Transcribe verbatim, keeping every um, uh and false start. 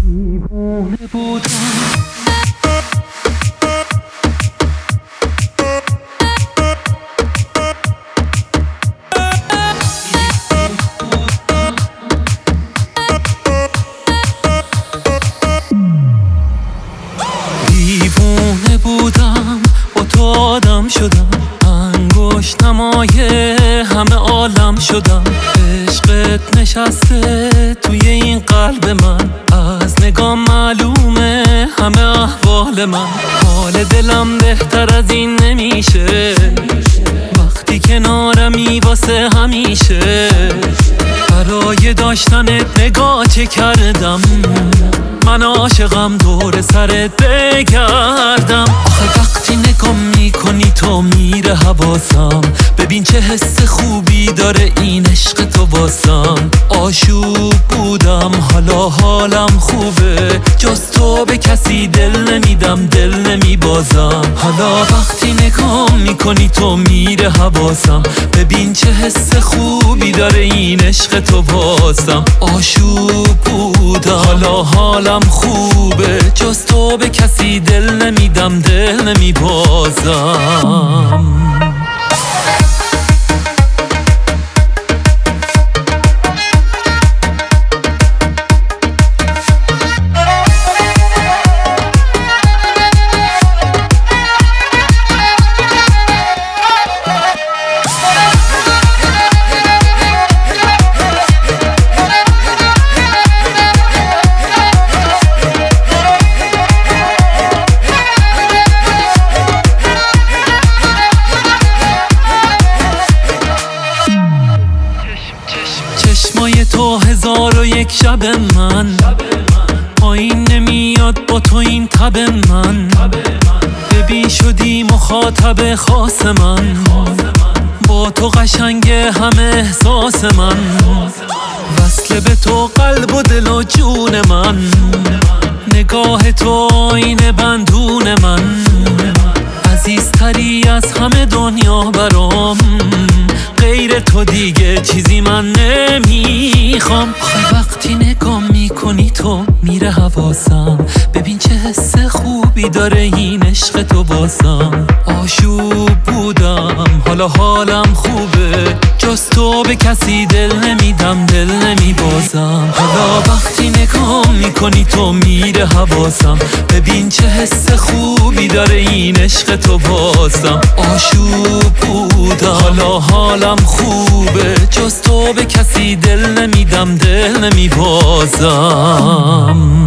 دیوونه بودم دیوونه بودم با تو آدم شدم، انگشت نمای همه عالم شدم. عشقت نشسته توی این قلب من، از نگاه معلومه همه احوال من. حال دلم بهتر از این نمیشه وقتی کنارمی واسه همیشه. برای داشتنت نگاه چه کردم، من عاشقم دور سرت بگردم. آخه وقتی نگاه میکنی تو میره حواسم، ببین چه حس خوبی داره این عشق تو واسم. آشوب بودم حالا حالم خوبه، جز تو به کسی دل نمیدم دل نمیبازم. حالا وقتی نگاه میکنی تو میره حواسم، ببین چه حس خوبی داره این عشق تو واسم. آشوب بودم حالا حالم خوبه، جز تو به کسی دل نمیدم دل نمیبازم. چشمای تو هزار و یک شب من، پایین نمیاد با تو این تب من. ببین شدی مخاطب خاص من، با تو قشنگ همه احساس من. وصل به تو قلب و دل و جون من، نگاه تو آینه بندون من. عزیزتری از همه دنیا برام، غیر تو دیگه چیزی من نمیخوام. آخه وقتی نگاه میکنی تو میره حواسم، ببین چه حس خوبی داره این عشق تو واسم. آشوب بودم حالا حالم خوبه، جز تو به کسی دل نمیدم دل نمیبازم. حالا وقتی نگاه میکنی تو میره حواسم، ببین چه حس خوبی داره این عشق تو واسم. آشوب بودم حالا حالم خوبه، جز تو به کسی دل نمیدم دل نمیبازم.